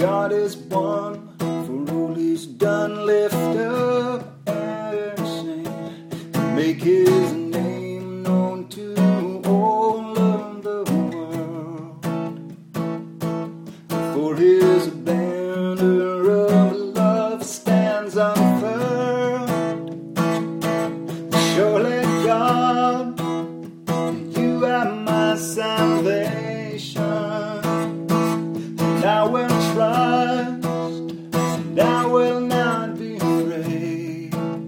God is one, for all he's done. Lift up and sing, make his name known to all of the world. For his banner of love stands unfurled. Surely God, you are my salvation, and I will trust, and I will not be afraid.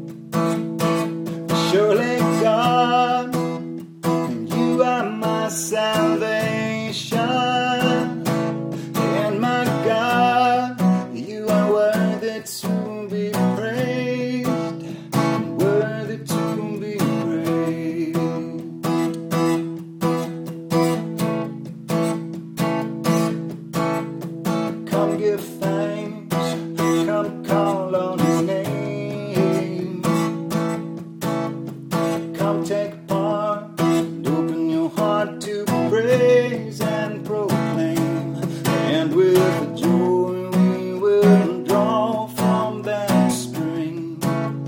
Surely God, you are my salvation, and my God, you are worthy to be praised, worthy to be praised. Come give thanks, come call on his name. Come take part and open your heart to praise and proclaim. And with joy we will draw from that spring.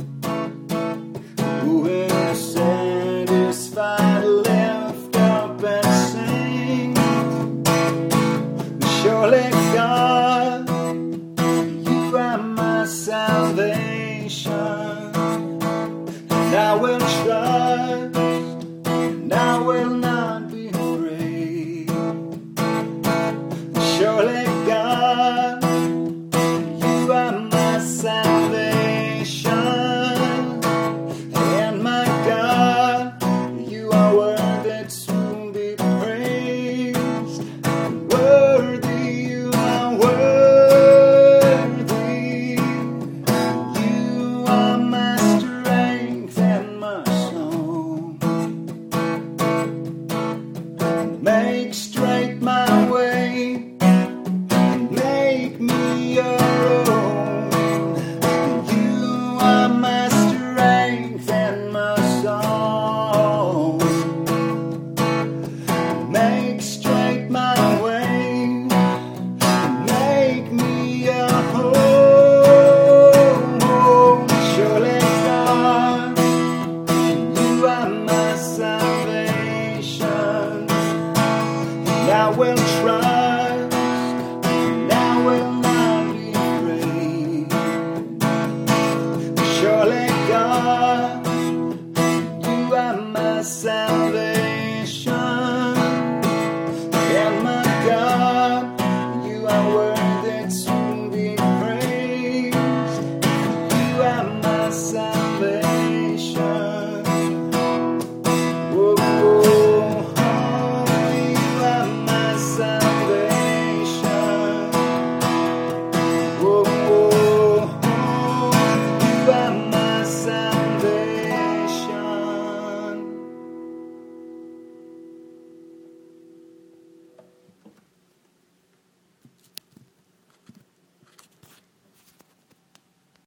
Who is satisfied, lift up and sing. Surely God, you are my salvation, and I will trust, and I will not be afraid. Surely